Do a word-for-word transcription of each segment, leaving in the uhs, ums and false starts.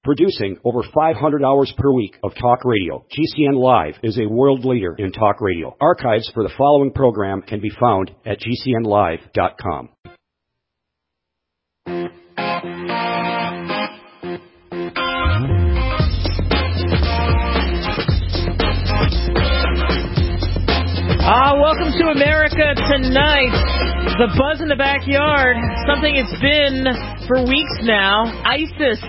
Producing over five hundred hours per week of talk radio, G C N Live is a world leader in talk radio. Archives for the following program can be found at G C N live dot com. Ah, welcome to America Tonight. The buzz in the backyard, something it's been for weeks now. ISIS.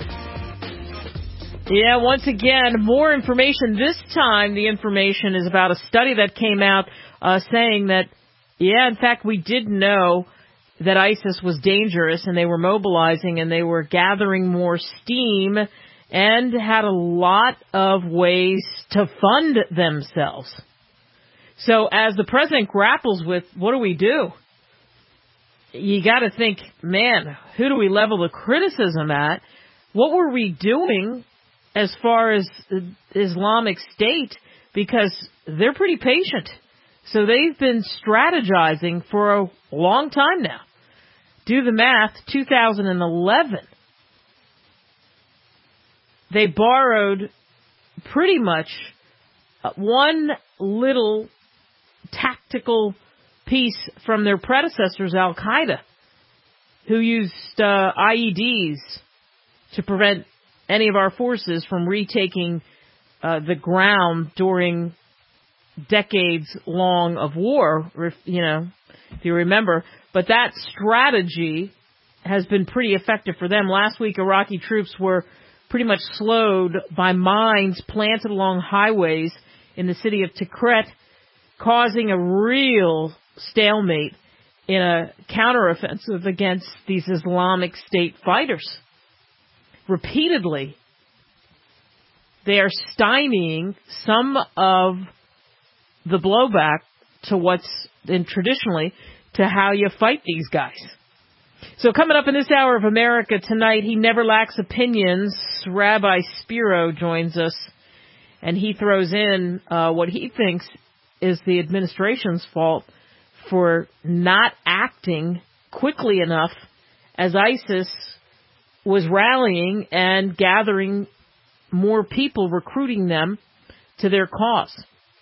Yeah, once again, more information. This time the information is about a study that came out uh, saying that, yeah, in fact, we did know that ISIS was dangerous and they were mobilizing and they were gathering more steam and had a lot of ways to fund themselves. So as the president grapples with what do we do, you got to think, man, who do we level the criticism at? What were we doing as far as Islamic State? Because they're pretty patient. So they've been strategizing for a long time now. Do the math, two thousand eleven. They borrowed pretty much one little tactical piece from their predecessors, Al-Qaeda, who used uh, I E Ds to prevent any of our forces from retaking uh, the ground during decades long of war, you know, if you remember. But that strategy has been pretty effective for them. Last week, Iraqi troops were pretty much slowed by mines planted along highways in the city of Tikrit, causing a real stalemate in a counteroffensive against these Islamic State fighters. Repeatedly, they are stymieing some of the blowback to what's in traditionally to how you fight these guys. So coming up in this hour of America Tonight, he never lacks opinions. Rabbi Spiro joins us, and he throws in uh, what he thinks is the administration's fault for not acting quickly enough as ISIS was rallying and gathering more people, recruiting them to their cause.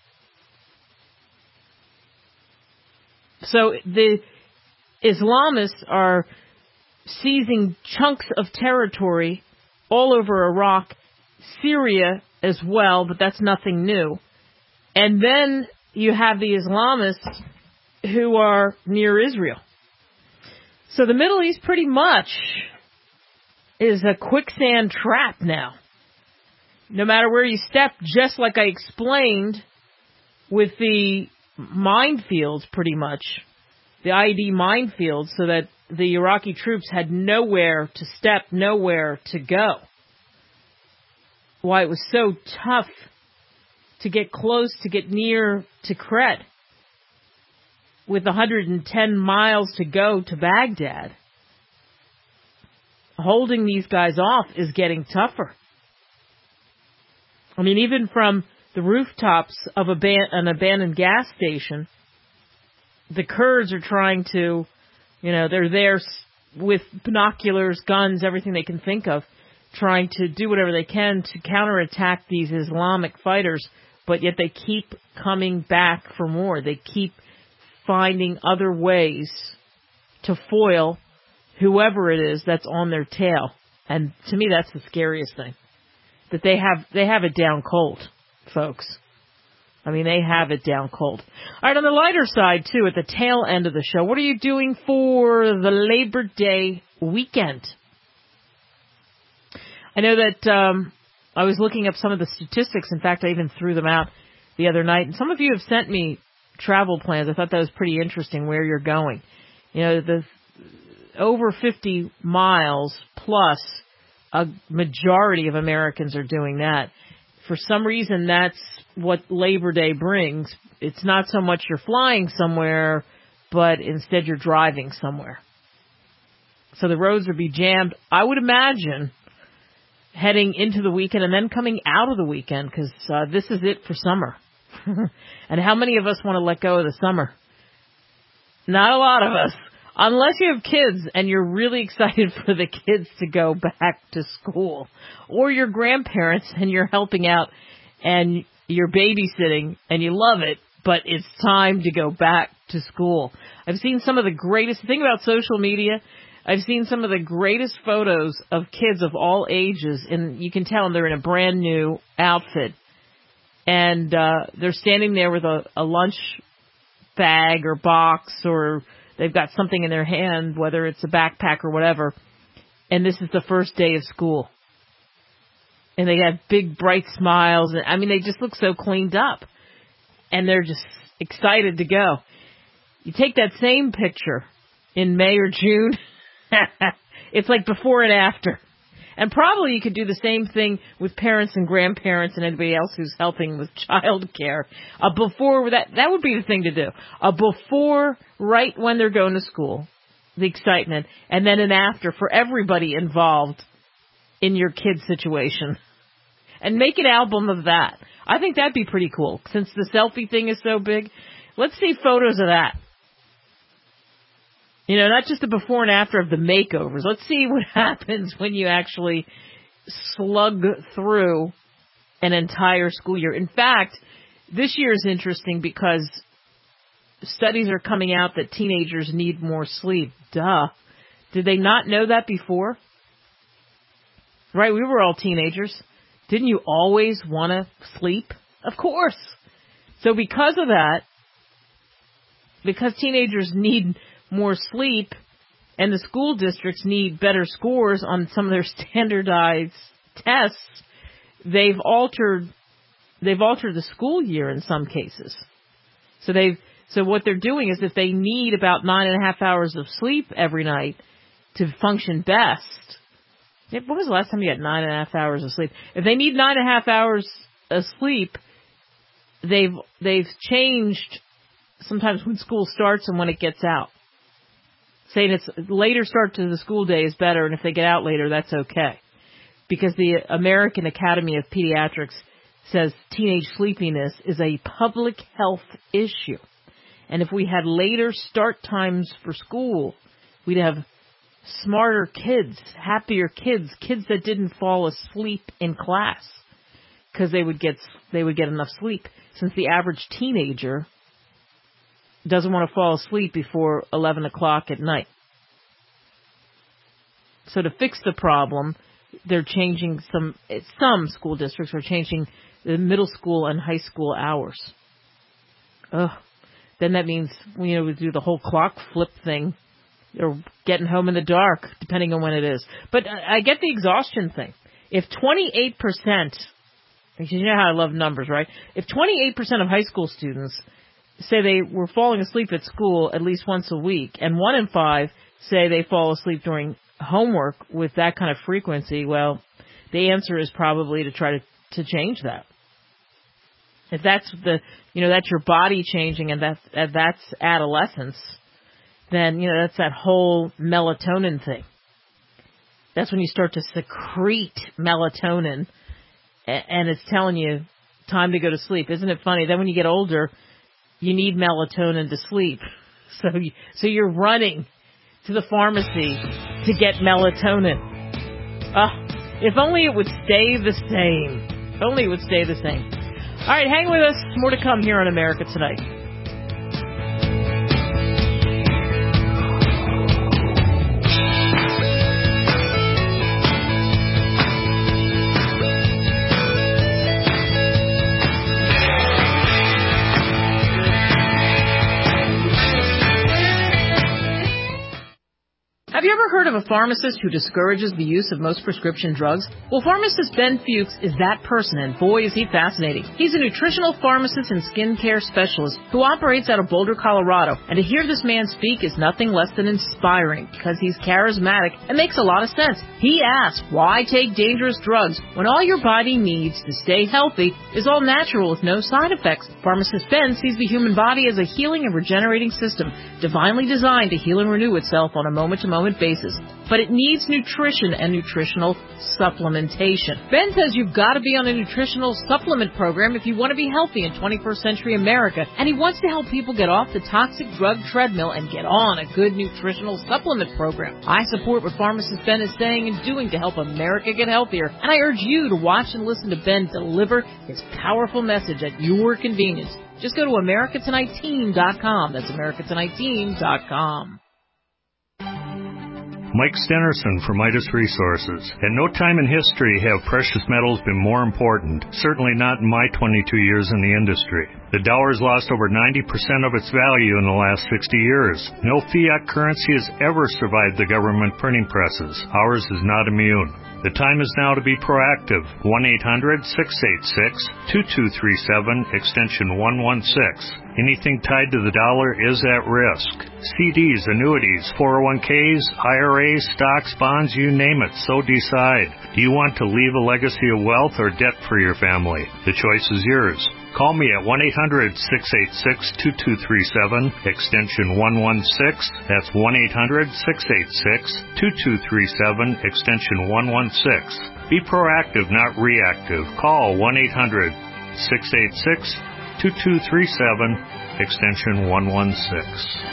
So the Islamists are seizing chunks of territory all over Iraq, Syria as well, but that's nothing new. And then you have the Islamists who are near Israel. So the Middle East pretty much is a quicksand trap now. No matter where you step, just like I explained with the minefields pretty much, the I E D minefields, so that the Iraqi troops had nowhere to step, nowhere to go. Why it was so tough to get close, to get near Tikrit with one hundred ten miles to go to Baghdad. Holding these guys off is getting tougher. I mean, even from the rooftops of a ban- an abandoned gas station, the Kurds are trying to, you know, they're there with binoculars, guns, everything they can think of, trying to do whatever they can to counterattack these Islamic fighters, but yet they keep coming back for more. They keep finding other ways to foil whoever it is that's on their tail. And to me, that's the scariest thing. That they have they have it down cold, folks. I mean, they have it down cold. All right, on the lighter side, too, at the tail end of the show, what are you doing for the Labor Day weekend? I know that um, I was looking up some of the statistics. In fact, I even threw them out the other night. And some of you have sent me travel plans. I thought that was pretty interesting where you're going. You know, the over fifty miles plus, a majority of Americans are doing that. For some reason, that's what Labor Day brings. It's not so much you're flying somewhere, but instead you're driving somewhere. So the roads will be jammed, I would imagine, heading into the weekend and then coming out of the weekend, because uh, this is it for summer. And how many of us want to let go of the summer? Not a lot of us. Unless you have kids and you're really excited for the kids to go back to school, or you're grandparents and you're helping out and you're babysitting and you love it, but it's time to go back to school. I've seen some of the greatest, thing about social media, I've seen some of the greatest photos of kids of all ages, and you can tell them they're in a brand new outfit. And uh they're standing there with a, a lunch bag or box, or they've got something in their hand, whether it's a backpack or whatever, and this is the first day of school. And they have big, bright smiles. And I mean, they just look so cleaned up. And they're just excited to go. You take that same picture in May or June, it's like before and after. And probably you could do the same thing with parents and grandparents and anybody else who's helping with child care. A before, that that would be the thing to do. A before, right when they're going to school, the excitement, and then an after for everybody involved in your kid's situation. And make an album of that. I think that'd be pretty cool. Since the selfie thing is so big, let's see photos of that. You know, not just the before and after of the makeovers. Let's see what happens when you actually slug through an entire school year. In fact, this year is interesting because studies are coming out that teenagers need more sleep. Duh. Did they not know that before? Right, we were all teenagers. Didn't you always want to sleep? Of course. So because of that, because teenagers need more sleep, and the school districts need better scores on some of their standardized tests, they've altered they've altered the school year in some cases. So they've so what they're doing is if they need about nine and a half hours of sleep every night to function best. When was the last time you had nine and a half hours of sleep? If they need nine and a half hours of sleep, they've they've changed sometimes when school starts and when it gets out. Saying it's later start to the school day is better, and if they get out later, that's okay. Because the American Academy of Pediatrics says teenage sleepiness is a public health issue. And if we had later start times for school, we'd have smarter kids, happier kids, kids that didn't fall asleep in class because they would get they would get enough sleep. Since the average teenager doesn't want to fall asleep before eleven o'clock at night. So to fix the problem, they're changing some, some school districts are changing the middle school and high school hours. Ugh. Then that means, you know, we do the whole clock flip thing. Or getting home in the dark, depending on when it is. But I get the exhaustion thing. If twenty-eight percent, you know how I love numbers, right? If twenty-eight percent of high school students say they were falling asleep at school at least once a week, and one in five say they fall asleep during homework with that kind of frequency, well, the answer is probably to try to, to change that. If that's the, you know, that's your body changing and that's, that's adolescence, then, you know, that's that whole melatonin thing. That's when you start to secrete melatonin and it's telling you time to go to sleep. Isn't it funny? Then when you get older, you need melatonin to sleep. So, you, so you're running to the pharmacy to get melatonin. Uh, if only it would stay the same. If only it would stay the same. All right, hang with us. More to come here on America Tonight. Have you ever heard of a pharmacist who discourages the use of most prescription drugs? Well, pharmacist Ben Fuchs is that person, and boy, is he fascinating. He's a nutritional pharmacist and skincare specialist who operates out of Boulder, Colorado, and to hear this man speak is nothing less than inspiring because he's charismatic and makes a lot of sense. He asks, why take dangerous drugs when all your body needs to stay healthy is all natural with no side effects? Pharmacist Ben sees the human body as a healing and regenerating system, divinely designed to heal and renew itself on a moment-to-moment basis. prices. But it needs nutrition and nutritional supplementation. Ben says you've got to be on a nutritional supplement program if you want to be healthy in twenty-first century America. And he wants to help people get off the toxic drug treadmill and get on a good nutritional supplement program. I support what pharmacist Ben is saying and doing to help America get healthier. And I urge you to watch and listen to Ben deliver his powerful message at your convenience. Just go to America Tonight Team dot com. That's America Tonight Team dot com. Mike Stenerson from Midas Resources. At no time in history have precious metals been more important, certainly not in my twenty-two years in the industry. The dollar's lost over ninety percent of its value in the last sixty years. No fiat currency has ever survived the government printing presses. Ours is not immune. The time is now to be proactive. one eight hundred six eight six two two three seven, extension one one six. Anything tied to the dollar is at risk. C Ds, annuities, four oh one Ks, I R As, stocks, bonds, you name it, so decide. Do you want to leave a legacy of wealth or debt for your family? The choice is yours. Call me at one eight hundred six eight six two two three seven, extension one one six. That's one eight hundred six eight six two two three seven, extension one one six. Be proactive, not reactive. Call one eight hundred six eight six two two three seven, extension one one six.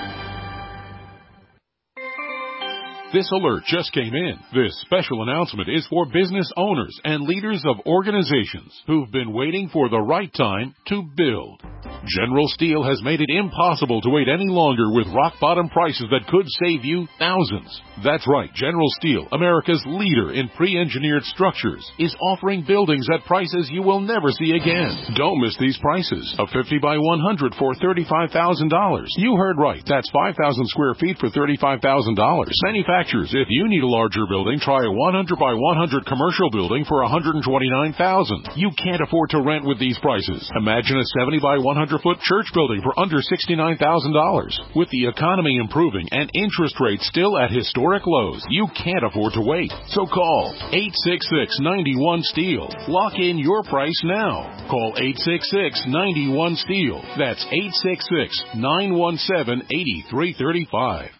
This alert just came in. This special announcement is for business owners and leaders of organizations who've been waiting for the right time to build. General Steel has made it impossible to wait any longer with rock-bottom prices that could save you thousands. That's right, General Steel, America's leader in pre-engineered structures, is offering buildings at prices you will never see again. Don't miss these prices. A fifty by one hundred for thirty-five thousand dollars. You heard right. That's five thousand square feet for thirty-five thousand dollars. Manufacturers, if you need a larger building, try a one hundred by one hundred commercial building for one hundred twenty-nine thousand dollars. You can't afford to rent with these prices. Imagine a seventy by one hundred foot church building for under sixty-nine thousand dollars. With the economy improving and interest rates still at historic lows, you can't afford to wait. So call eight six six, nine one, STEEL. Lock in your price now. Call eight six six, nine one, STEEL. That's eight six six, nine one seven, eight three three five.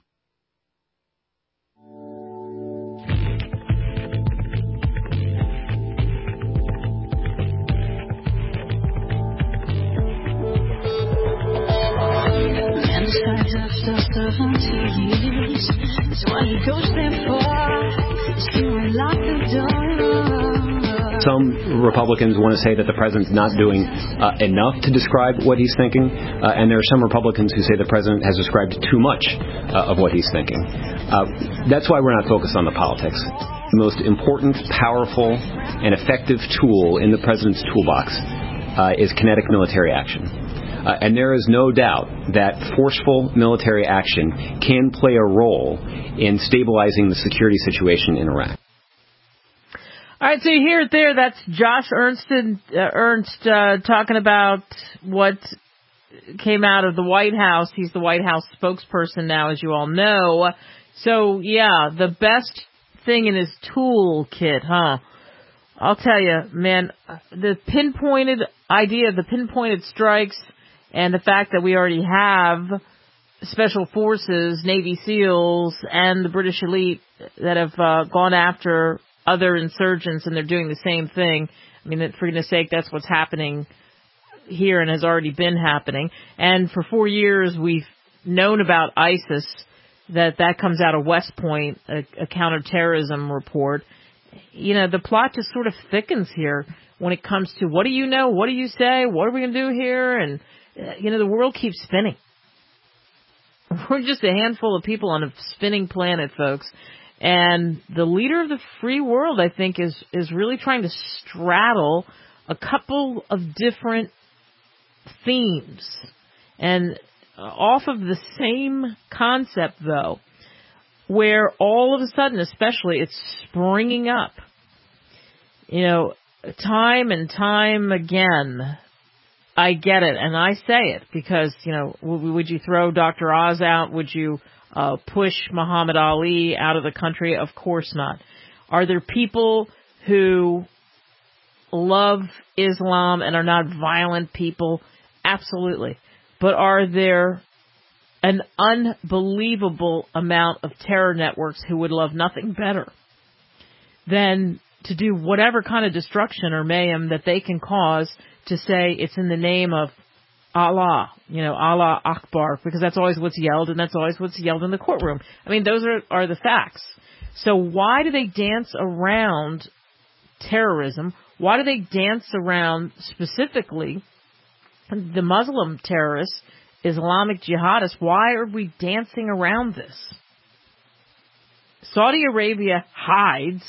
Some Republicans want to say that the president's not doing uh, enough to describe what he's thinking, uh, and there are some Republicans who say the president has described too much uh, of what he's thinking. Uh, that's why we're not focused on the politics. The most important, powerful, and effective tool in the president's toolbox uh, is kinetic military action. Uh, and there is no doubt that forceful military action can play a role in stabilizing the security situation in Iraq. All right, so you hear it there. That's Josh Earnston, uh, Ernst uh, talking about what came out of the White House. He's the White House spokesperson now, as you all know. So, yeah, the best thing in his toolkit, huh? I'll tell you, man, the pinpointed idea, the pinpointed strikes, and the fact that we already have Special Forces, Navy SEALs, and the British elite that have uh, gone after other insurgents, and they're doing the same thing. I mean, for goodness sake, that's what's happening here and has already been happening. And for four years, we've known about ISIS, that that comes out of West Point, a, a counterterrorism report. You know, the plot just sort of thickens here when it comes to what do you know, what do you say, what are we going to do here, and you know, the world keeps spinning. We're just a handful of people on a spinning planet, folks. And the leader of the free world, I think, is, is really trying to straddle a couple of different themes. And off of the same concept, though, where all of a sudden, especially, it's springing up. You know, time and time again, I get it, and I say it because, you know, w- would you throw Doctor Oz out? Would you uh, push Muhammad Ali out of the country? Of course not. Are there people who love Islam and are not violent people? Absolutely. But are there an unbelievable amount of terror networks who would love nothing better than to do whatever kind of destruction or mayhem that they can cause to say it's in the name of Allah, you know, Allah Akbar, because that's always what's yelled, and that's always what's yelled in the courtroom. I mean, those are, are the facts. So why do they dance around terrorism? Why do they dance around specifically the Muslim terrorists, Islamic jihadists? Why are we dancing around this? Saudi Arabia hides.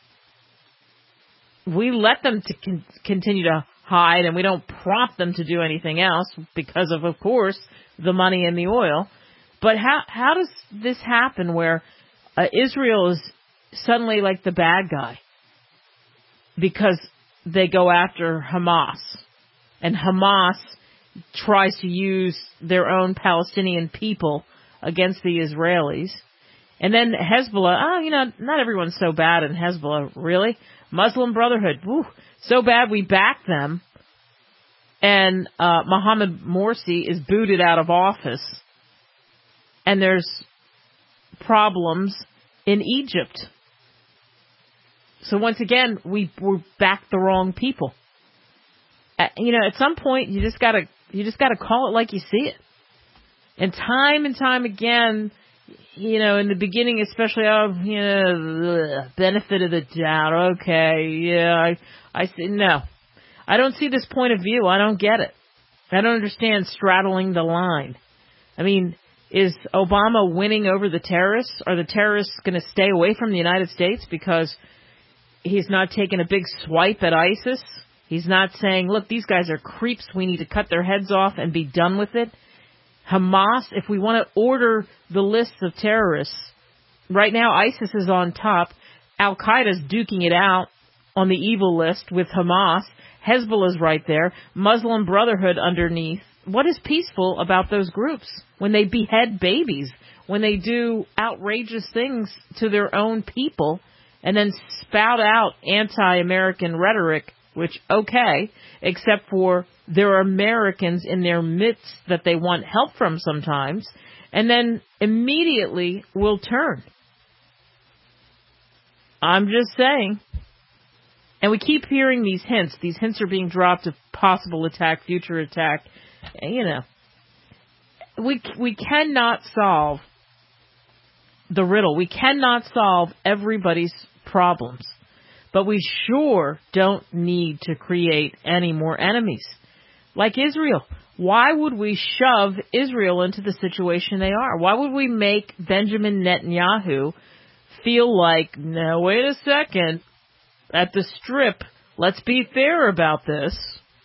We let them to con- continue to hide, and we don't prompt them to do anything else because of, of course, the money and the oil. But how how does this happen where uh, Israel is suddenly like the bad guy because they go after Hamas, and Hamas tries to use their own Palestinian people against the Israelis? And then Hezbollah, oh, you know, not everyone's so bad in Hezbollah, really. Muslim Brotherhood, whew, so bad we back them. And uh, Mohammed Morsi is booted out of office. And there's problems in Egypt. So once again, we we backed the wrong people. Uh, you know, at some point, you just gotta you just gotta call it like you see it. And time and time again, you know, in the beginning, especially, oh, you know, ugh, benefit of the doubt. Okay, yeah, I, I see. No, I don't see this point of view. I don't get it. I don't understand straddling the line. I mean, is Obama winning over the terrorists? Are the terrorists going to stay away from the United States because he's not taking a big swipe at ISIS? He's not saying, look, these guys are creeps. We need to cut their heads off and be done with it. Hamas, if we want to order the list of terrorists, right now ISIS is on top. Al-Qaeda's duking it out on the evil list with Hamas. Hezbollah's right there. Muslim Brotherhood underneath. What is peaceful about those groups? When they behead babies, when they do outrageous things to their own people, and then spout out anti-American rhetoric, which, okay, except for there are Americans in their midst that they want help from sometimes, and then immediately will turn. I'm just saying. And we keep hearing these hints. These hints are being dropped of possible attack, future attack. You know, we we cannot solve the riddle. We cannot solve everybody's problems. But we sure don't need to create any more enemies. Like Israel. Why would we shove Israel into the situation they are? Why would we make Benjamin Netanyahu feel like, no, wait a second, at the Strip, let's be fair about this.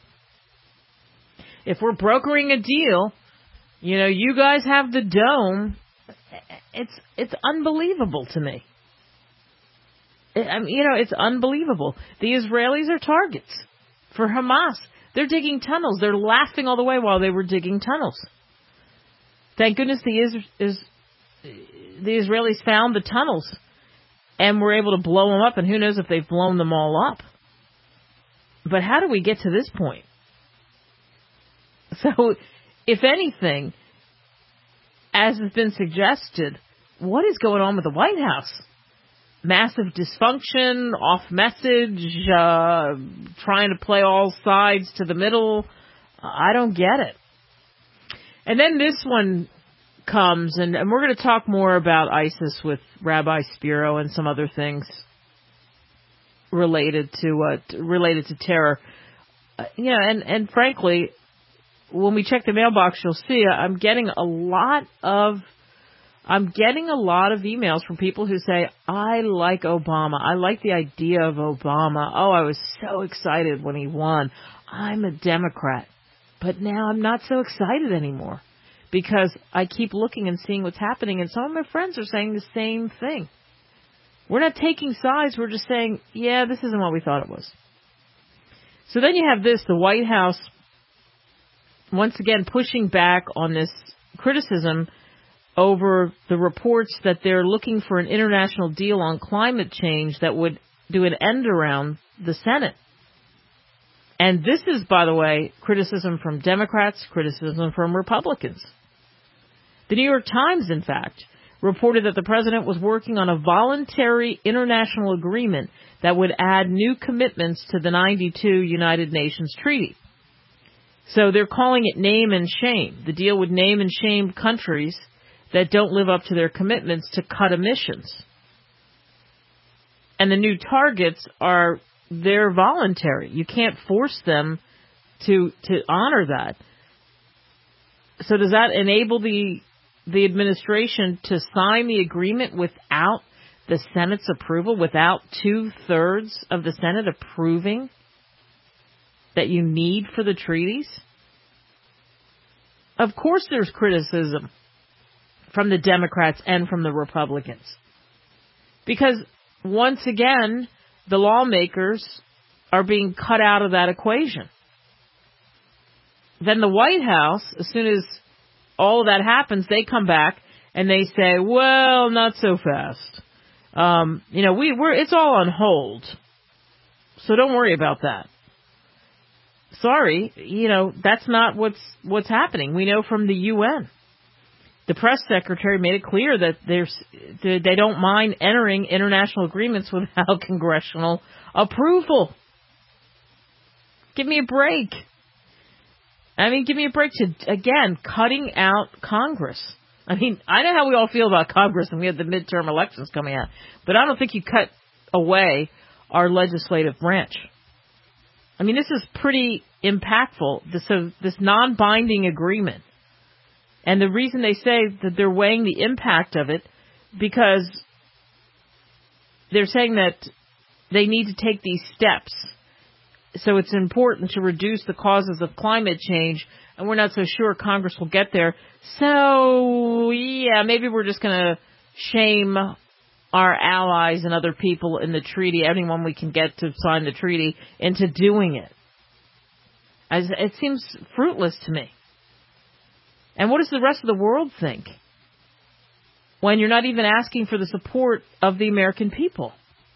If we're brokering a deal, you know, you guys have the dome. It's it's unbelievable to me. I mean, you know, it's unbelievable. The Israelis are targets for Hamas. They're digging tunnels. They're laughing all the way while they were digging tunnels. Thank goodness the is, is the Israelis found the tunnels and were able to blow them up, and who knows if they've blown them all up. But how do we get to this point? So, if anything, as has been suggested, what is going on with the White House? Massive dysfunction, off message, uh, trying to play all sides to the middle. I don't get it. And then this one comes, and, and we're going to talk more about ISIS with Rabbi Spiro and some other things related to uh, related to terror. Uh, you know, and, and frankly, when we check the mailbox, you'll see I'm getting a lot of I'm getting a lot of emails from people who say, I like Obama. I like the idea of Obama. Oh, I was so excited when he won. I'm a Democrat. But now I'm not so excited anymore because I keep looking and seeing what's happening. And some of my friends are saying the same thing. We're not taking sides. We're just saying, yeah, this isn't what we thought it was. So then you have this, the White House, once again, pushing back on this criticism over the reports that they're looking for an international deal on climate change that would do an end around the Senate. And this is, by the way, criticism from Democrats, criticism from Republicans. The New York Times, in fact, reported that the president was working on a voluntary international agreement that would add new commitments to the ninety-two United Nations treaty. So they're calling it name and shame. The deal would name and shame countries that don't live up to their commitments to cut emissions. And the new targets are, they're voluntary. You can't force them to to honor that. So does that enable the the administration to sign the agreement without the Senate's approval, without two-thirds of the Senate approving that you need for the treaties? Of course there's criticism from the Democrats and from the Republicans. Because, once again, the lawmakers are being cut out of that equation. Then the White House, as soon as all of that happens, they come back and they say, well, not so fast. Um, you know, we, we're, it's all on hold. So don't worry about that. Sorry, you know, that's not what's, what's happening. We know from the U N. The press secretary made it clear that there's, they don't mind entering international agreements without congressional approval. Give me a break. I mean, give me a break to, again, cutting out Congress. I mean, I know how we all feel about Congress, and we have the midterm elections coming out, but I don't think you cut away our legislative branch. I mean, this is pretty impactful, this, uh, this non-binding agreement. And the reason they say that they're weighing the impact of it, because they're saying that they need to take these steps. So it's important to reduce the causes of climate change, and we're not so sure Congress will get there. So, yeah, maybe we're just going to shame our allies and other people in the treaty, anyone we can get to sign the treaty, into doing it. As it seems fruitless to me. And what does the rest of the world think when you're not even asking for the support of the American people?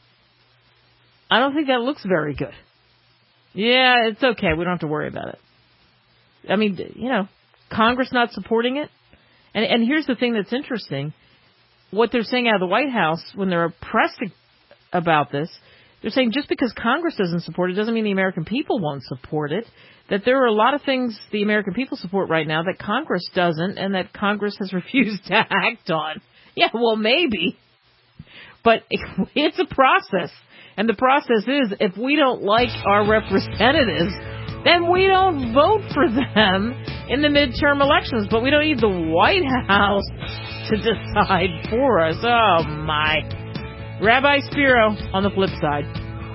I don't think that looks very good. Yeah, it's okay. We don't have to worry about it. I mean, you know, Congress not supporting it. And, and here's the thing that's interesting. What they're saying out of the White House when they're pressed about this, they're saying just because Congress doesn't support it doesn't mean the American people won't support it. That there are a lot of things the American people support right now that Congress doesn't, and that Congress has refused to act on. Yeah, well, maybe. But it's a process. And the process is, if we don't like our representatives, then we don't vote for them in the midterm elections. But we don't need the White House to decide for us. Oh, my. Rabbi Spiro on the flip side.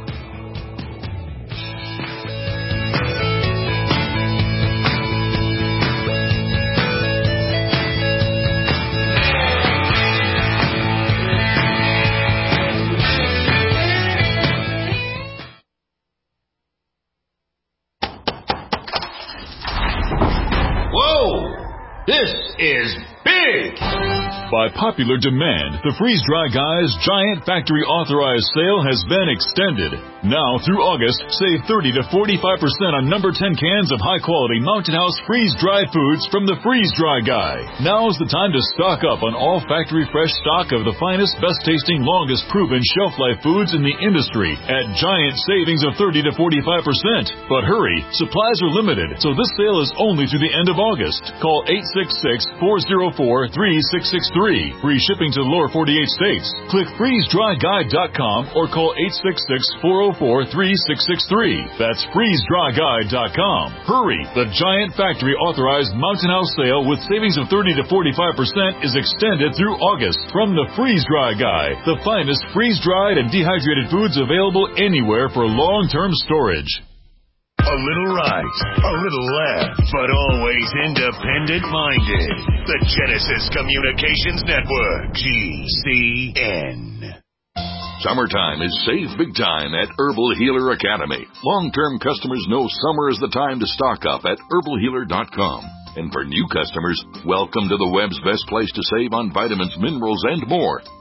This is big! By popular demand, the Freeze Dry Guys Giant Factory Authorized Sale has been extended. Now through August, save thirty to forty-five percent on number ten cans of high-quality Mountain House freeze-dried foods from the Freeze Dry Guy. Now's the time to stock up on all factory fresh stock of the finest, best-tasting, longest-proven shelf-life foods in the industry at giant savings of thirty to forty-five percent. But hurry, supplies are limited, so this sale is only through the end of August. Call eight six six, four oh four, three six six three. Free shipping to the lower forty-eight states. Click freeze dry guide dot com or call eight six six, four oh four, three six six three. That's freeze dry guide dot com. Hurry! The Giant Factory Authorized Mountain House Sale with savings of thirty to forty-five percent is extended through August from the Freeze Dry Guy, the finest freeze-dried and dehydrated foods available anywhere for long-term storage. A little right, a little left, but always independent-minded. The Genesis Communications Network, G C N. Summertime is save big time at Herbal Healer Academy. Long-term customers know summer is the time to stock up at herbal healer dot com. And for new customers, welcome to the web's best place to save on vitamins, minerals, and more.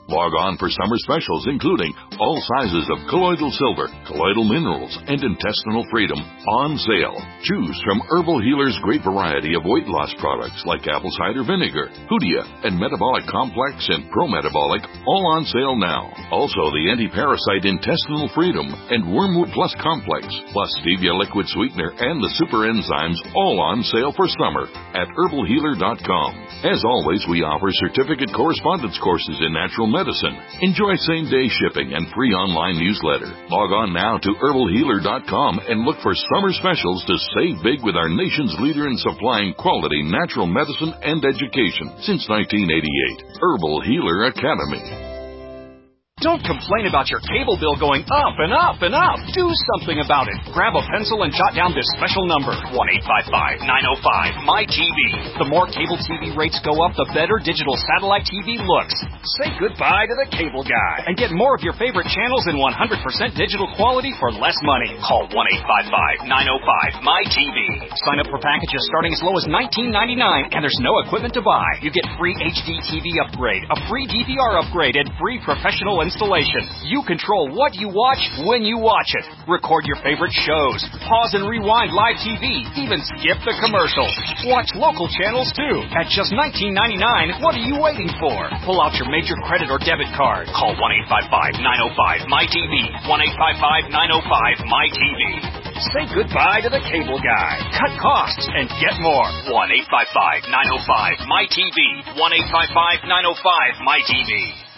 Log on for summer specials, including all sizes of colloidal silver, colloidal minerals, and intestinal freedom on sale. Choose from Herbal Healer's great variety of weight loss products like apple cider vinegar, Hoodia, and Metabolic Complex and Pro-Metabolic, all on sale now. Also, the anti-parasite Intestinal Freedom and Wormwood Plus Complex, plus Stevia Liquid Sweetener and the Super Enzymes, all on sale for summer at herbal healer dot com. As always, we offer certificate correspondence courses in natural medicine. Enjoy same-day shipping and free online newsletter. Log on now to herbal healer dot com and look for summer specials to save big with our nation's leader in supplying quality natural medicine and education since nineteen eighty-eight. Herbal Healer Academy. Don't complain about your cable bill going up and up and up. Do something about it. Grab a pencil and jot down this special number, one eight five five, nine oh five, M Y T V. The more cable T V rates go up, the better digital satellite T V looks. Say goodbye to the cable guy and get more of your favorite channels in one hundred percent digital quality for less money. Call one eight five five, nine oh five, M Y T V. Sign up for packages starting as low as nineteen ninety-nine, and there's no equipment to buy. You get free H D T V upgrade, a free D V R upgrade, and free professional installation. You control what you watch when you watch it. Record your favorite shows. Pause and rewind live T V. Even skip the commercials. Watch local channels too. At just nineteen ninety-nine, what are you waiting for? Pull out your major credit or debit card. Call one eight five five, nine oh five, M Y T V. one eight five five, nine oh five, M Y T V. Say goodbye to the cable guy. Cut costs and get more. one eight five five, nine oh five, M Y T V. one eight five five, nine oh five, M Y T V.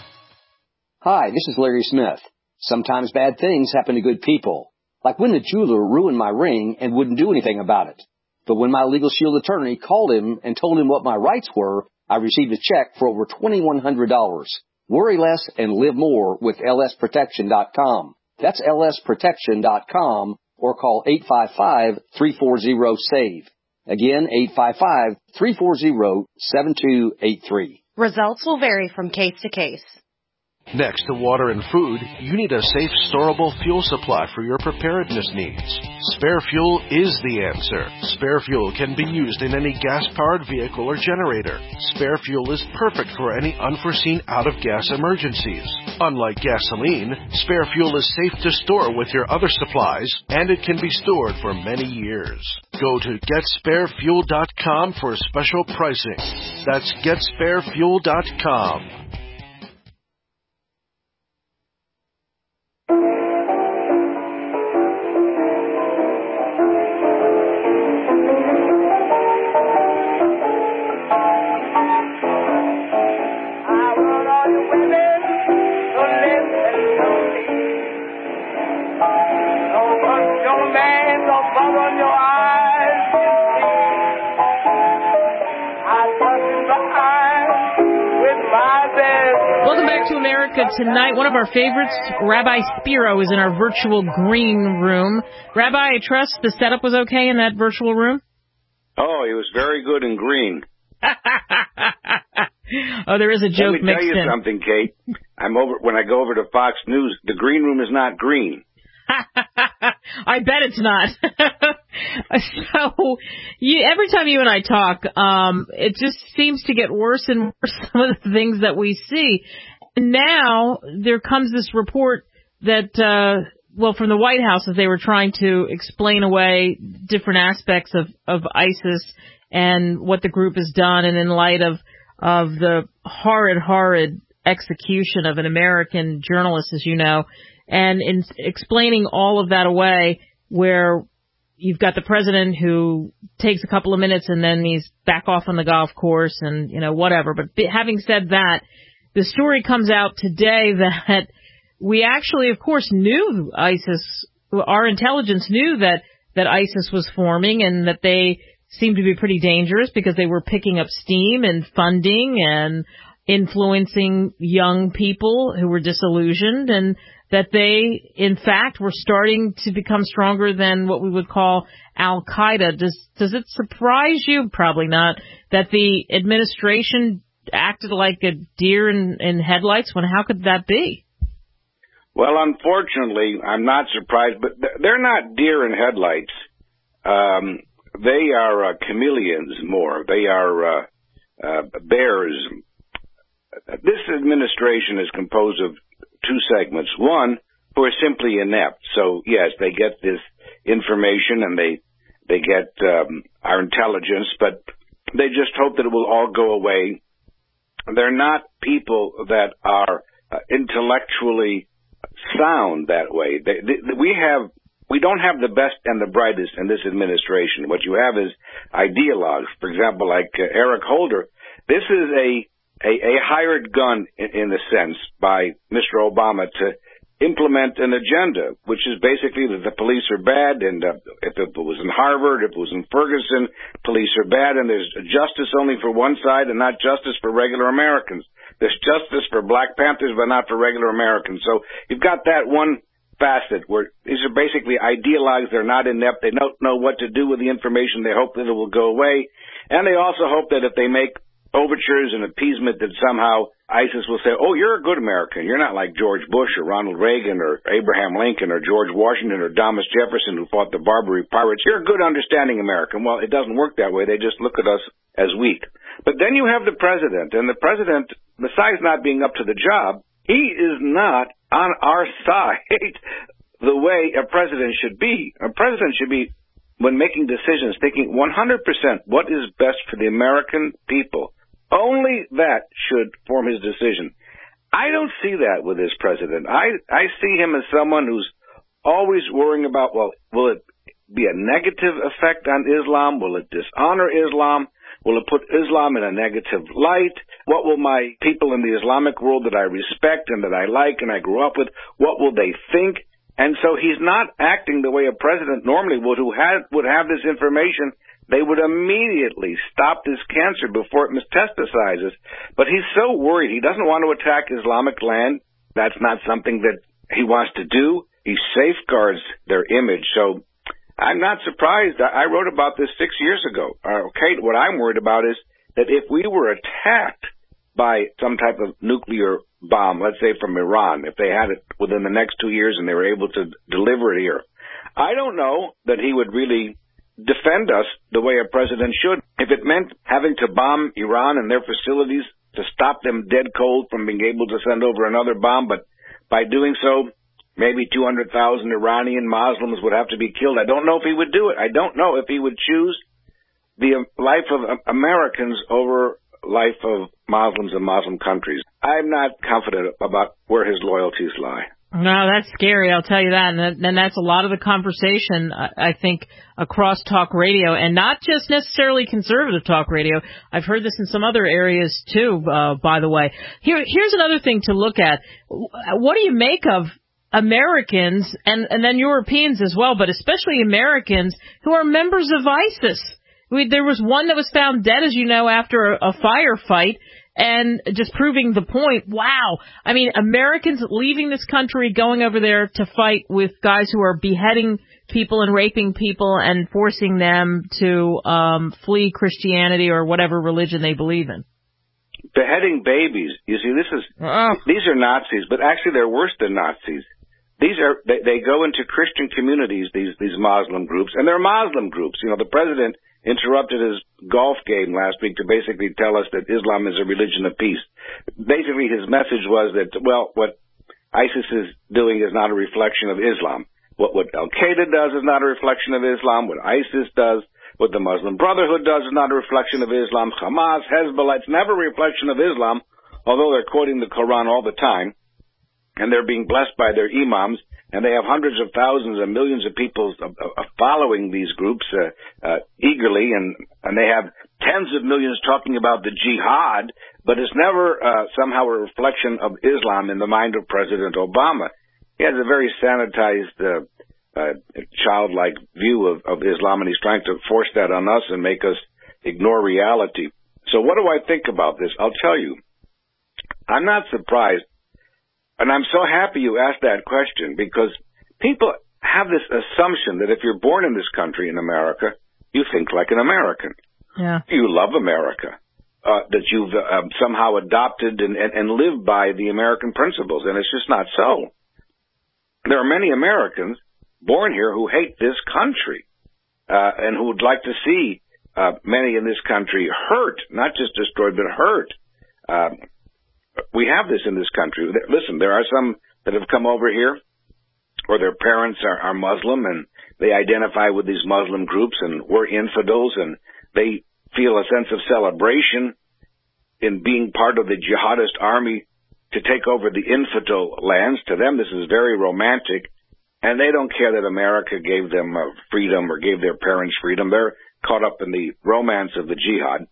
Hi, this is Larry Smith. Sometimes bad things happen to good people, like when the jeweler ruined my ring and wouldn't do anything about it. But when my Legal Shield attorney called him and told him what my rights were, I received a check for over twenty-one hundred dollars. Worry less and live more with L S protection dot com. That's L S protection dot com, or call eight five five, three four zero, S A V E. Again, eight five five, three four zero, seven two eight three. Results will vary from case to case. Next to water and food, you need a safe, storable fuel supply for your preparedness needs. Spare Fuel is the answer. Spare Fuel can be used in any gas-powered vehicle or generator. Spare Fuel is perfect for any unforeseen out-of-gas emergencies. Unlike gasoline, Spare Fuel is safe to store with your other supplies, and it can be stored for many years. Go to get spare fuel dot com for special pricing. That's get spare fuel dot com. Welcome back to America Tonight. One of our favorites, Rabbi Spiro, is in our virtual green room. Rabbi, I trust the setup was okay in that virtual room? Oh, it was very good and green. Oh, there is a joke mixed in. Let me tell you in. something, Kate. I'm over when I go over to Fox News. The green room is not green. I bet it's not. So, you, every time you and I talk, um, it just seems to get worse and worse, some of the things that we see. And now, there comes this report that, uh, well, from the White House, as they were trying to explain away different aspects of, of ISIS and what the group has done, and in light of, of the horrid, horrid execution of an American journalist, as you know, and in explaining all of that away, where you've got the president who takes a couple of minutes and then he's back off on the golf course and, you know, whatever. But having said that, the story comes out today that we actually, of course, knew ISIS, our intelligence knew that, that ISIS was forming and that they seemed to be pretty dangerous because they were picking up steam and funding and influencing young people who were disillusioned, and that they, in fact, were starting to become stronger than what we would call Al-Qaeda. Does does it surprise you? Probably not. That the administration acted like a deer in, in headlights. When how could that be? Well, unfortunately, I'm not surprised, but they're not deer in headlights. Um, they are uh, chameleons more. They are uh, uh, bears. this administration is composed of two segments. One, who are simply inept. So, yes, they get this information and they they get um, our intelligence, but they just hope that it will all go away. They're not people that are uh, intellectually sound that way. They, they, we have we don't have the best and the brightest in this administration. What you have is ideologues. For example, like uh, Eric Holder. This is a a, a hired gun in, in a sense by Mister Obama to implement an agenda, which is basically that the police are bad, and uh, if it was in Harvard, if it was in Ferguson, police are bad, and there's justice only for one side and not justice for regular Americans. There's justice for Black Panthers, but not for regular Americans. So you've got that one facet where these are basically ideologues. They're not inept. They don't know what to do with the information. They hope that it will go away. And they also hope that if they make overtures and appeasement that somehow ISIS will say, oh, you're a good American. You're not like George Bush or Ronald Reagan or Abraham Lincoln or George Washington or Thomas Jefferson who fought the Barbary pirates. You're a good, understanding American. Well, it doesn't work that way. They just look at us as weak. But then you have the president, and the president, besides not being up to the job, he is not on our side the way a president should be. A president should be, when making decisions, thinking one hundred percent what is best for the American people. Only that should form his decision. I don't see that with this president. I, I see him as someone who's always worrying about, well, will it be a negative effect on Islam? Will it dishonor Islam? Will it put Islam in a negative light? What will my people in the Islamic world that I respect and that I like and I grew up with, what will they think? And so he's not acting the way a president normally would, who had, would have this information. They would immediately stop this cancer before it metastasizes. But he's so worried. He doesn't want to attack Islamic land. That's not something that he wants to do. He safeguards their image. So I'm not surprised. I wrote about this six years ago. Uh, Kate, what I'm worried about is that if we were attacked by some type of nuclear bomb, let's say from Iran, if they had it within the next two years and they were able to deliver it here, I don't know that he would really defend us the way a president should. If it meant having to bomb Iran and their facilities to stop them dead cold from being able to send over another bomb, but by doing so, maybe two hundred thousand Iranian Muslims would have to be killed. I don't know if he would do it. I don't know if he would choose the life of Americans over life of Muslims in Muslim countries. I'm not confident about where his loyalties lie. No, that's scary, I'll tell you that. And, and that's a lot of the conversation, I think, across talk radio, and not just necessarily conservative talk radio. I've heard this in some other areas, too, uh, by the way. Here, here's another thing to look at. What do you make of Americans, and, and then Europeans as well, but especially Americans, who are members of ISIS? We, there was one that was found dead, as you know, after a, a firefight. And just proving the point, wow. I mean, Americans leaving this country, going over there to fight with guys who are beheading people and raping people and forcing them to um, flee Christianity or whatever religion they believe in. Beheading babies. You see, this is oh. these are Nazis, but actually they're worse than Nazis. These are they, they go into Christian communities, these these Muslim groups, and they're Muslim groups. You know, the president interrupted his golf game last week to basically tell us that Islam is a religion of peace. Basically, his message was that, well, what ISIS is doing is not a reflection of Islam. What, what Al-Qaeda does is not a reflection of Islam. What ISIS does, what the Muslim Brotherhood does is not a reflection of Islam. Hamas, Hezbollah, it's never a reflection of Islam, although they're quoting the Quran all the time, and they're being blessed by their imams. And they have hundreds of thousands and millions of people uh, uh, following these groups uh, uh, eagerly, and, and they have tens of millions talking about the jihad, but it's never uh, somehow a reflection of Islam in the mind of President Obama. He has a very sanitized, uh, uh, childlike view of, of Islam, and he's trying to force that on us and make us ignore reality. So what do I think about this? I'll tell you. I'm not surprised. And I'm so happy you asked that question, because people have this assumption that if you're born in this country, in America, you think like an American. Yeah. You love America, uh, that you've uh, somehow adopted and, and, and lived by the American principles, and it's just not so. There are many Americans born here who hate this country uh, and who would like to see uh, many in this country hurt, not just destroyed, but hurt. Uh, we have this in this country. Listen, there are some that have come over here, or their parents are, are Muslim, and they identify with these Muslim groups, and we're infidels, and they feel a sense of celebration in being part of the jihadist army to take over the infidel lands. To them, this is very romantic, and they don't care that America gave them uh, freedom or gave their parents freedom. They're caught up in the romance of the jihad.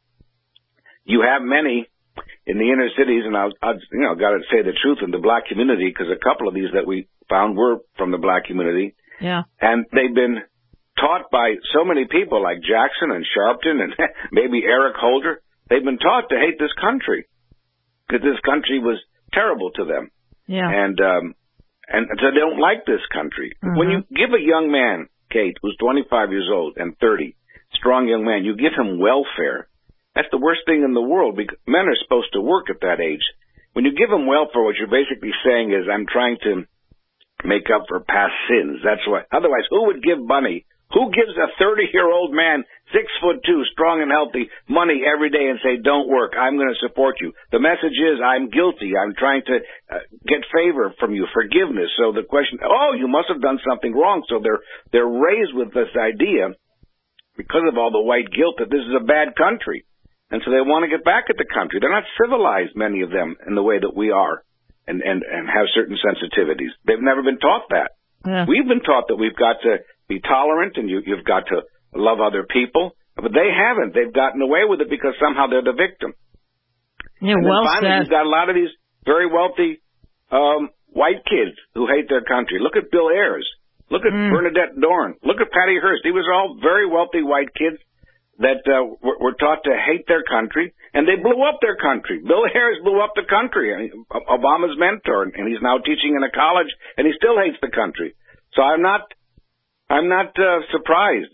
You have many in the inner cities, and I'll, I'll you know, got to say the truth, in the black community, because a couple of these that we found were from the black community. Yeah. And they've been taught by so many people like Jackson and Sharpton and maybe Eric Holder. They've been taught to hate this country because this country was terrible to them. Yeah. And, um, and so they don't like this country. Mm-hmm. When you give a young man, Kate, who's twenty-five years old and thirty, strong young man, you give him welfare. That's the worst thing in the world, because men are supposed to work at that age. When you give him welfare, what you're basically saying is, I'm trying to make up for past sins. That's what. Otherwise, who would give money? Who gives a thirty-year-old man, six foot two, strong and healthy, money every day and say, don't work, I'm going to support you? The message is, I'm guilty. I'm trying to uh, get favor from you, forgiveness. So the question, oh, you must have done something wrong. So they're they're raised with this idea, because of all the white guilt, that this is a bad country. And so they want to get back at the country. They're not civilized, many of them, in the way that we are, and, and, and have certain sensitivities. They've never been taught that. Yeah. We've been taught that we've got to be tolerant and you, you've got to love other people. But they haven't. They've gotten away with it because somehow they're the victim. Yeah, and well finally, said. You've got a lot of these very wealthy um, white kids who hate their country. Look at Bill Ayers. Look at mm. Bernadette Dorn. Look at Patty Hearst. These were all very wealthy white kids that uh, were, were taught to hate their country, and they blew up their country. Bill Ayers blew up the country, I mean, Obama's mentor, and he's now teaching in a college, and he still hates the country. So I'm not, I'm not uh, surprised.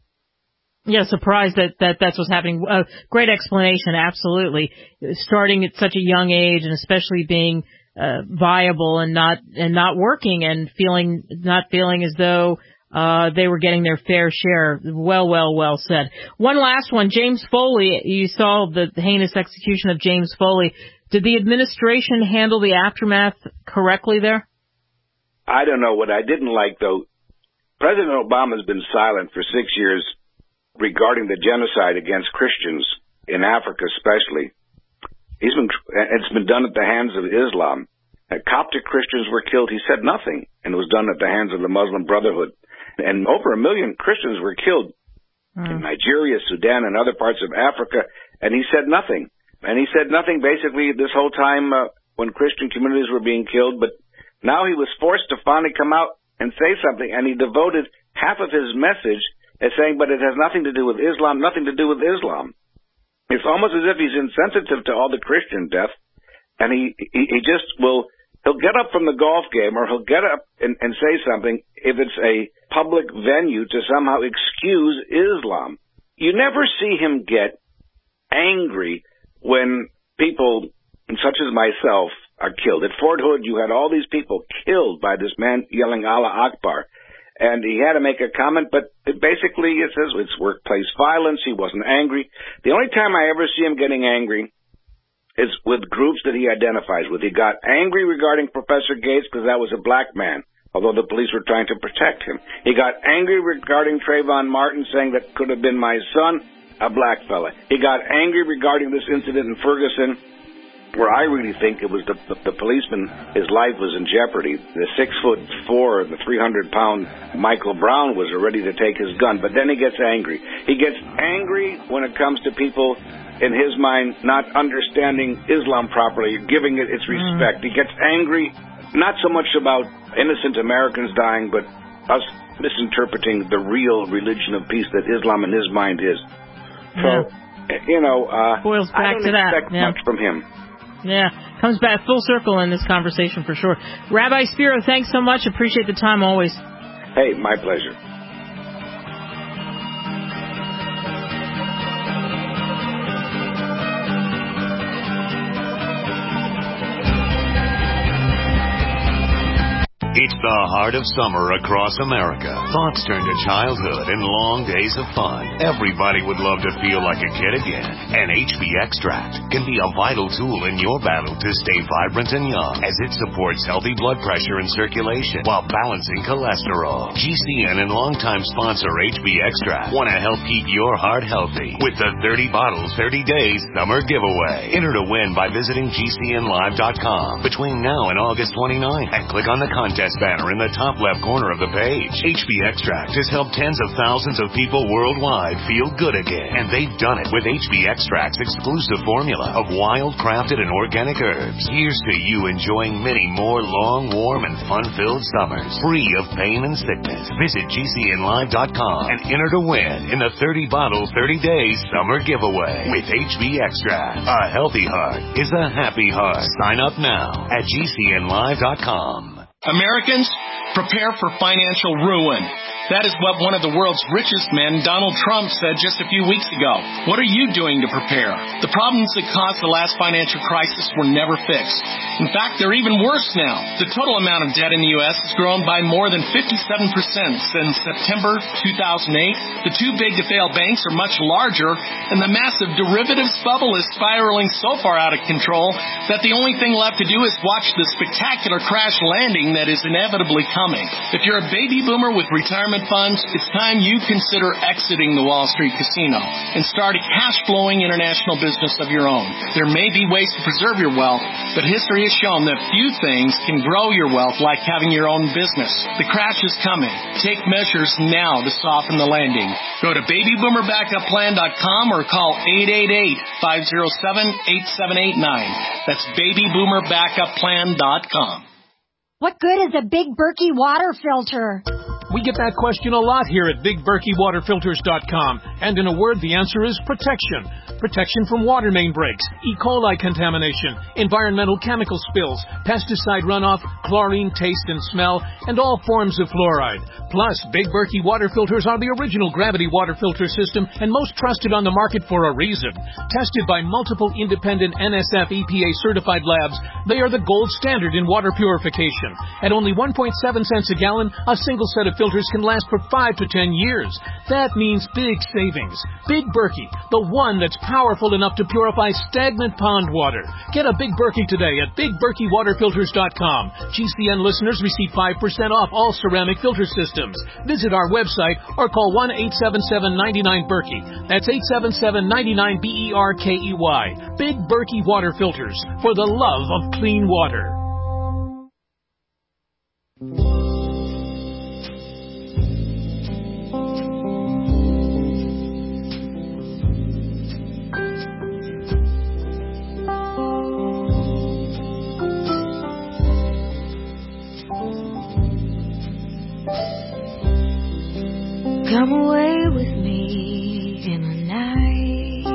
Yeah, surprised that, that that's what's happening. Uh, great explanation, absolutely. Starting at such a young age, and especially being uh, viable and not and not working, and feeling not feeling as though uh they were getting their fair share. Well, well, well said. One last one, James Foley. You saw the heinous execution of James Foley. Did the administration handle the aftermath correctly there? I don't know. What I didn't like, though, President Obama's been silent for six years regarding the genocide against Christians in Africa, especially. He's been, it's been done at the hands of Islam. Coptic Christians were killed. He said nothing, and it was done at the hands of the Muslim Brotherhood. And over a million Christians were killed mm. in Nigeria, Sudan, and other parts of Africa, and he said nothing. And he said nothing basically this whole time uh, when Christian communities were being killed, but now he was forced to finally come out and say something, and he devoted half of his message as saying, but it has nothing to do with Islam, nothing to do with Islam. It's almost as if he's insensitive to all the Christian death, and he, he, he just will... He'll get up from the golf game, or he'll get up and, and say something if it's a public venue to somehow excuse Islam. You never see him get angry when people, such as myself, are killed. At Fort Hood, you had all these people killed by this man yelling Allah Akbar. And he had to make a comment, but it basically it says it's workplace violence. He wasn't angry. The only time I ever see him getting angry is with groups that he identifies with. He got angry regarding Professor Gates because that was a black man, although the police were trying to protect him. He got angry regarding Trayvon Martin, saying that could have been my son, a black fella. He got angry regarding this incident in Ferguson, where I really think it was the, the, the policeman, his life was in jeopardy. The six foot four, the three hundred pound Michael Brown was ready to take his gun, but then he gets angry. He gets angry when it comes to people, in his mind, not understanding Islam properly, giving it its respect. Mm. He gets angry not so much about innocent Americans dying, but us misinterpreting the real religion of peace that Islam in his mind is. So, yeah. you know, uh, Boils back I don't to expect that. Yeah. much from him. Yeah, comes back full circle in this conversation for sure. Rabbi Spiro, thanks so much. Appreciate the time always. Hey, my pleasure. It's the heart of summer across America. Thoughts turn to childhood and long days of fun. Everybody would love to feel like a kid again. And H B Extract can be a vital tool in your battle to stay vibrant and young, as it supports healthy blood pressure and circulation while balancing cholesterol. G C N and longtime sponsor H B Extract want to help keep your heart healthy with the thirty bottles, thirty days summer giveaway. Enter to win by visiting G C N live dot com between now and August twenty-ninth and click on the contest banner in the top left corner of the page. H B Extract has helped tens of thousands of people worldwide feel good again, and they've done it with H B Extract's exclusive formula of wild, crafted, and organic herbs. Here's to you enjoying many more long, warm, and fun-filled summers, free of pain and sickness. Visit G C N live dot com and enter to win in the thirty bottle, thirty days summer giveaway with H B Extract. A healthy heart is a happy heart. Sign up now at G C N live dot com. Americans, prepare for financial ruin. That is what one of the world's richest men, Donald Trump, said just a few weeks ago. What are you doing to prepare? The problems that caused the last financial crisis were never fixed. In fact, they're even worse now. The total amount of debt in the U S has grown by more than fifty-seven percent since September two thousand eight. The too big to fail banks are much larger, and the massive derivatives bubble is spiraling so far out of control that the only thing left to do is watch the spectacular crash landing that is inevitably coming. If you're a baby boomer with retirement funds, it's time you consider exiting the Wall Street casino and start a cash-flowing international business of your own. There may be ways to preserve your wealth, but history has shown that few things can grow your wealth like having your own business. The crash is coming. Take measures now to soften the landing. Go to baby boomer backup plan dot com or call eight eight eight, five oh seven, eight seven eight nine. That's baby boomer backup plan dot com. What good is a Big Berkey water filter? We get that question a lot here at big berkey water filters dot com. And in a word, the answer is protection. Protection from water main breaks, E. coli contamination, environmental chemical spills, pesticide runoff, chlorine taste and smell, and all forms of fluoride. Plus, Big Berkey water filters are the original gravity water filter system and most trusted on the market for a reason. Tested by multiple independent N S F E P A certified labs, they are the gold standard in water purification. At only one point seven cents a gallon, a single set of filters can last for five to ten years. That means big savings. Big Berkey, the one that's powerful enough to purify stagnant pond water. Get a Big Berkey today at big berkey water filters dot com. G C N listeners receive five percent off all ceramic filter systems. Visit our website or call one eight seven seven, nine nine, Berkey. That's eight seven seven, nine nine, B E R K E Y. Big Berkey Water Filters, for the love of clean water. Come away with me in the night.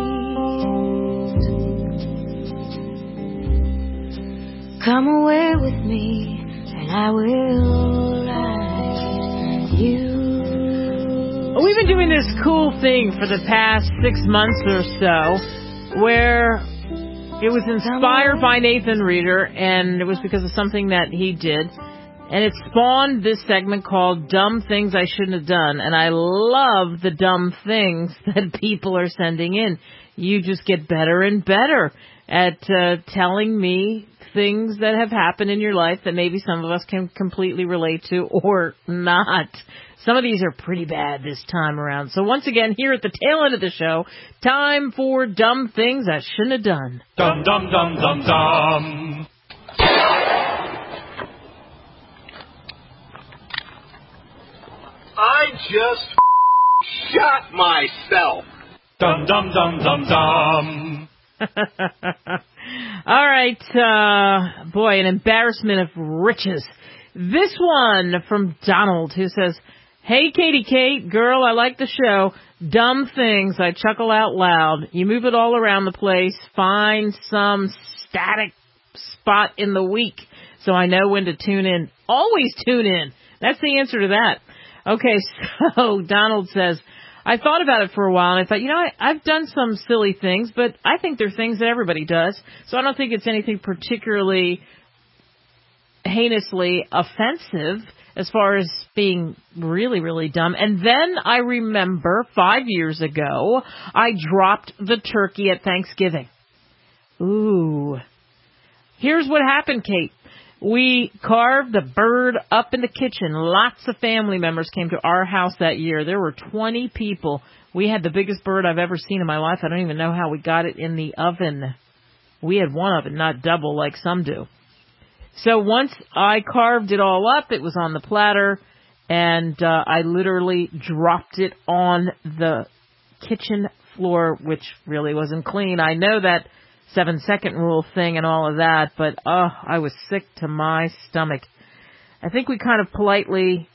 Come away with me and I will ride you. We've been doing this cool thing for the past six months or so where it was inspired by Nathan Reeder, and it was because of something that he did. And it spawned this segment called Dumb Things I Shouldn't Have Done. And I love the dumb things that people are sending in. You just get better and better at uh, telling me things that have happened in your life that maybe some of us can completely relate to or not. Some of these are pretty bad this time around. So once again, here at the tail end of the show, time for Dumb Things I Shouldn't Have Done. Dum, dum, dum, dum, dum. I just shot myself. Dum, dum, dum, dum, dum. All right, uh, boy, an embarrassment of riches. This one from Donald, who says, "Hey, Katie Kate, girl, I like the show. Dumb things, I chuckle out loud. You move it all around the place. Find some static spot in the week so I know when to tune in. Always tune in. That's the answer to that. Okay, so Donald says, I thought about it for a while, and I thought, you know, I, I've done some silly things, but I think they're things that everybody does, so I don't think it's anything particularly heinously offensive as far as being really, really dumb. And then I remember five years ago, I dropped the turkey at Thanksgiving. Ooh. Here's what happened, Kate. We carved the bird up in the kitchen. Lots of family members came to our house that year. There were twenty people. We had the biggest bird I've ever seen in my life. I don't even know how we got it in the oven. We had one oven, not double like some do. So once I carved it all up, it was on the platter, and uh, I literally dropped it on the kitchen floor, which really wasn't clean. I know that seven-second rule thing and all of that, but, oh, I was sick to my stomach. I think we kind of politely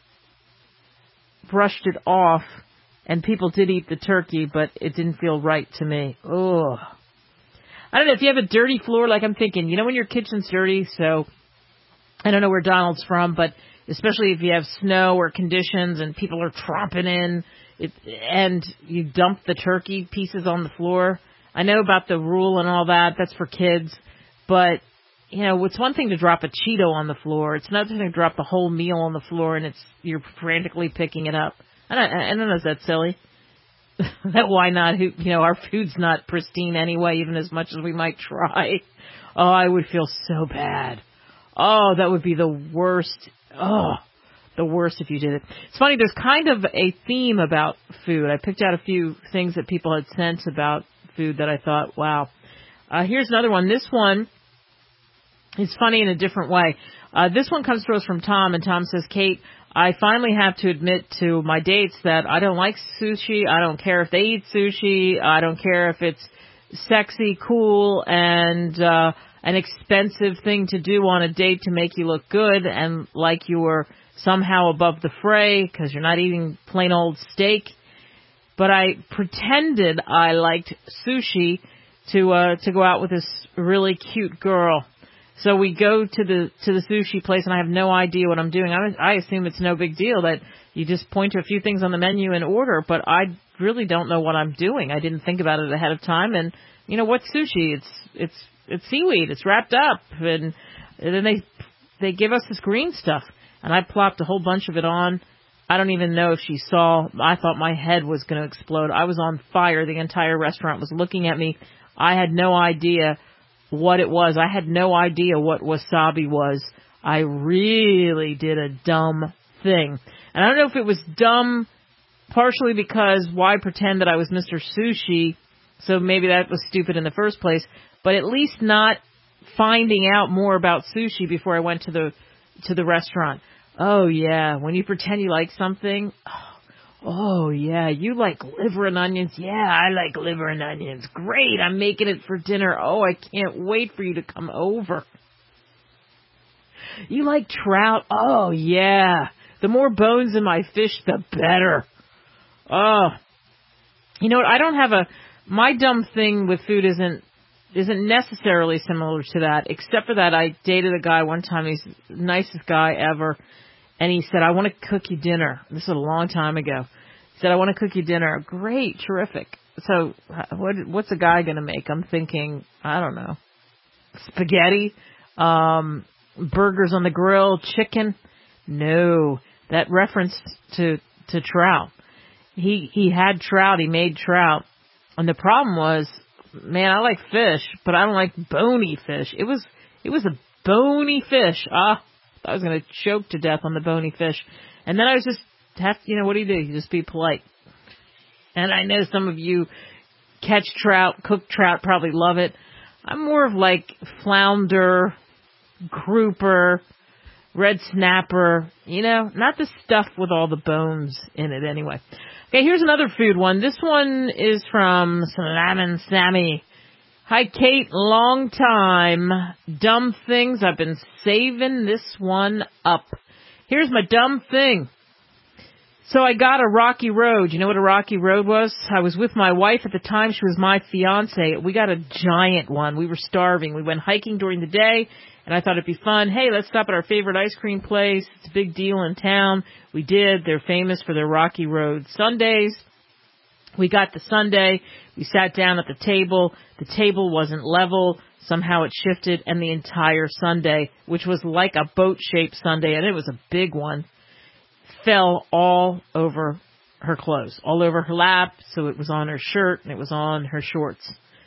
brushed it off, and people did eat the turkey, but it didn't feel right to me. Ugh. I don't know, if you have a dirty floor, like I'm thinking, you know when your kitchen's dirty, so I don't know where Donald's from, but especially if you have snow or conditions and people are tromping in it, and you dump the turkey pieces on the floor. I know about the rule and all that. That's for kids. But, you know, it's one thing to drop a Cheeto on the floor. It's another thing to drop the whole meal on the floor and it's you're frantically picking it up. I don't, I don't know, is that silly? Why not? You know, our food's not pristine anyway, even as much as we might try. Oh, I would feel so bad. Oh, that would be the worst. Oh, the worst if you did it. It's funny, there's kind of a theme about food. I picked out a few things that people had sent about food that I thought, wow. Uh, here's another one. This one is funny in a different way. Uh, this one comes to us from Tom, and Tom says, Kate, I finally have to admit to my dates that I don't like sushi. I don't care if they eat sushi. I don't care if it's sexy, cool, and uh, an expensive thing to do on a date to make you look good and like you were somehow above the fray because you're not eating plain old steak. But I pretended I liked sushi to uh, to go out with this really cute girl. So we go to the to the sushi place, and I have no idea what I'm doing. I, I assume it's no big deal that you just point to a few things on the menu and order, but I really don't know what I'm doing. I didn't think about it ahead of time. And you know what's sushi? It's it's it's seaweed. It's wrapped up, and, and then they they give us this green stuff, and I plopped a whole bunch of it on. I don't even know if she saw. I thought my head was going to explode. I was on fire. The entire restaurant was looking at me. I had no idea what it was. I had no idea what wasabi was. I really did a dumb thing. And I don't know if it was dumb partially because why pretend that I was Mister Sushi, so maybe that was stupid in the first place, but at least not finding out more about sushi before I went to the to the restaurant. Oh, yeah, when you pretend you like something, oh, oh, yeah, you like liver and onions. Yeah, I like liver and onions. Great, I'm making it for dinner. Oh, I can't wait for you to come over. You like trout? Oh, yeah, the more bones in my fish, the better. Oh, you know what, I don't have a, my dumb thing with food isn't, isn't necessarily similar to that, except for that I dated a guy one time, he's the nicest guy ever, and he said, I want to cook you dinner. This was a long time ago. He said, I want to cook you dinner. Great, terrific. So what, what's a guy going to make? I'm thinking, I don't know, spaghetti, um, burgers on the grill, chicken. No, that reference to, to trout. He, he had trout, he made trout. And the problem was, man, I like fish, but I don't like bony fish. It was, it was a bony fish. Ah, I was going to choke to death on the bony fish. And then I was just, have, you know, what do you do? You just be polite. And I know some of you catch trout, cook trout, probably love it. I'm more of like flounder, grouper, red snapper, you know, not the stuff with all the bones in it anyway. Okay, here's another food one. This one is from Slammin' Sammy. Hi, Kate. Long time. Dumb things. I've been saving this one up. Here's my dumb thing. So I got a Rocky Road. You know what a Rocky Road was? I was with my wife at the time. She was my fiance. We got a giant one. We were starving. We went hiking during the day, and I thought it'd be fun. Hey, let's stop at our favorite ice cream place. It's a big deal in town. We did. They're famous for their Rocky Road sundaes. We got the sundae. We sat down at the table. The table wasn't level. Somehow it shifted, and the entire sundae, which was like a boat-shaped sundae, and it was a big one, fell all over her clothes, all over her lap, so it was on her shirt, and it was on her shorts.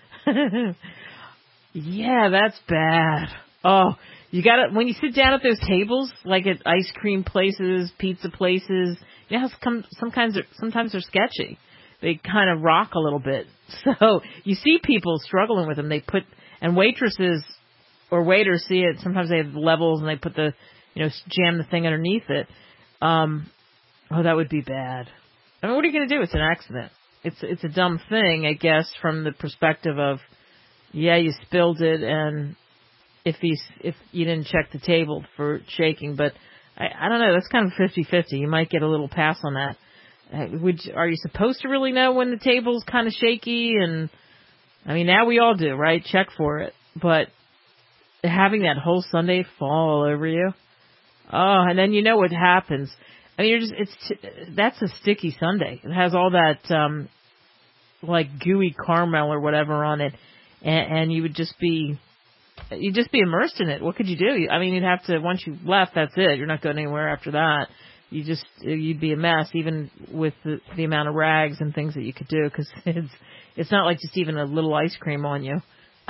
Yeah, that's bad. Oh, you gotta, when you sit down at those tables, like at ice cream places, pizza places, you know how some, some kinds are, sometimes they're sketchy. They kind of rock a little bit. So you see people struggling with them. They put, and waitresses or waiters see it. Sometimes they have levels and they put the, you know, jam the thing underneath it. Um, oh, that would be bad. I mean, what are you going to do? It's an accident. It's, it's a dumb thing, I guess, from the perspective of, yeah, you spilled it, and if you, if you didn't check the table for shaking, but I, I don't know, that's kind of fifty-fifty. You might get a little pass on that. Uh, would you, are you supposed to really know when the table's kind of shaky? And I mean, now we all do, right? Check for it. But having that whole sundae fall all over you, oh, and then you know what happens. I mean, you're just, it's, that's a sticky sundae. It has all that, um, like gooey caramel or whatever on it. And, and you would just be, you'd just be immersed in it. What could you do? I mean, you'd have to, once you left, that's it. You're not going anywhere after that. You just, you'd be a mess, even with the, the amount of rags and things that you could do, because it's, it's not like just even a little ice cream on you.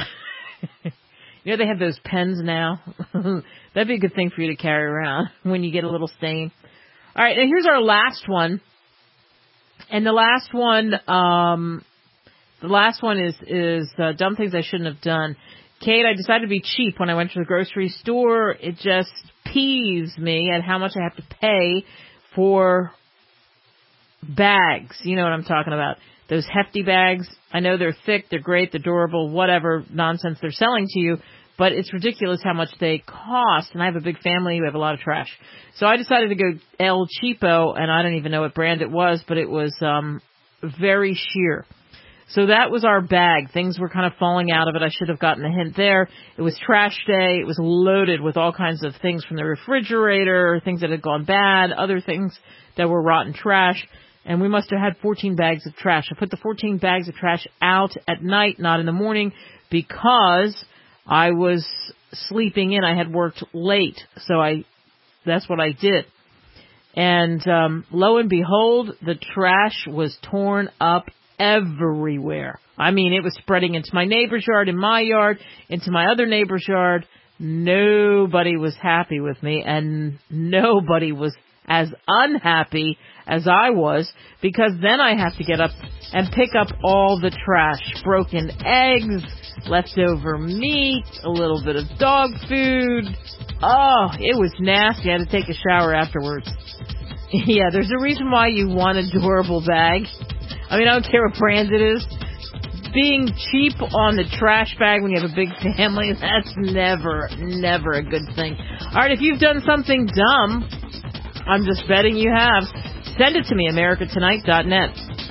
You know, they have those pens now. That'd be a good thing for you to carry around when you get a little stain. All right, and here's our last one. And the last one, um, the last one is, is uh, dumb things I shouldn't have done. Kate, I decided to be cheap when I went to the grocery store. It just peeves me at how much I have to pay for bags. You know what I'm talking about. Those hefty bags. I know they're thick, they're great, they're durable, whatever nonsense they're selling to you, but it's ridiculous how much they cost. And I have a big family. We have a lot of trash. So I decided to go El Cheapo, and I don't even know what brand it was, but it was um very sheer. So that was our bag. Things were kind of falling out of it. I should have gotten a hint there. It was trash day. It was loaded with all kinds of things from the refrigerator, things that had gone bad, other things that were rotten trash. And we must have had fourteen bags of trash. I put the fourteen bags of trash out at night, not in the morning, because I was sleeping in. I had worked late. So I, that's what I did. And um, lo and behold, the trash was torn up everywhere. I mean, it was spreading into my neighbor's yard, in my yard, into my other neighbor's yard. Nobody was happy with me, and nobody was as unhappy as I was, because then I have to get up and pick up all the trash. Broken eggs, leftover meat, a little bit of dog food. Oh, it was nasty. I had to take a shower afterwards. Yeah, there's a reason why you want a durable bag. I mean, I don't care what brand it is. Being cheap on the trash bag when you have a big family, that's never, never a good thing. All right, if you've done something dumb, I'm just betting you have. Send it to me, America Tonight dot net.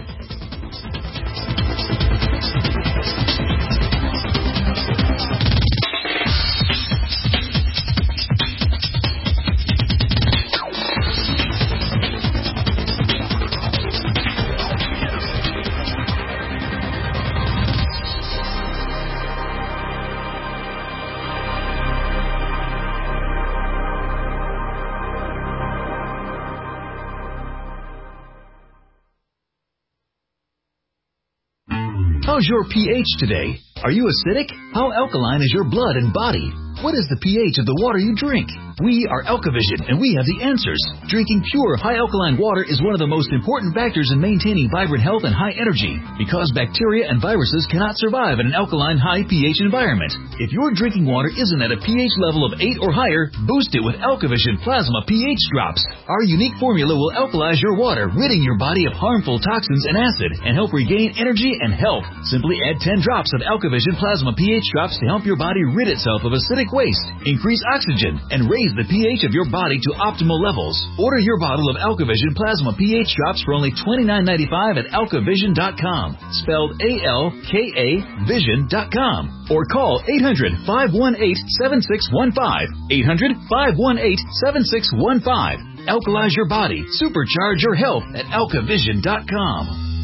How's your pH today? Are you acidic? How alkaline is your blood and body? What is the pH of the water you drink? We are Alkavision, and we have the answers. Drinking pure, high alkaline water is one of the most important factors in maintaining vibrant health and high energy, because bacteria and viruses cannot survive in an alkaline, high pH environment. If your drinking water isn't at a pH level of eight or higher, boost it with Alkavision Plasma pH Drops. Our unique formula will alkalize your water, ridding your body of harmful toxins and acid, and help regain energy and health. Simply add ten drops of Alkavision Plasma pH Drops to help your body rid itself of acidic waste, increase oxygen, and raise the pH of your body to optimal levels. Order your bottle of Alkavision Plasma pH Drops for only twenty-nine ninety-five at alkavision dot com, spelled A L K A vision dot com, or call eight hundred, five one eight, seven six one five, eight hundred, five one eight, seven six one five. Alkalize your body, supercharge your health at alkavision dot com.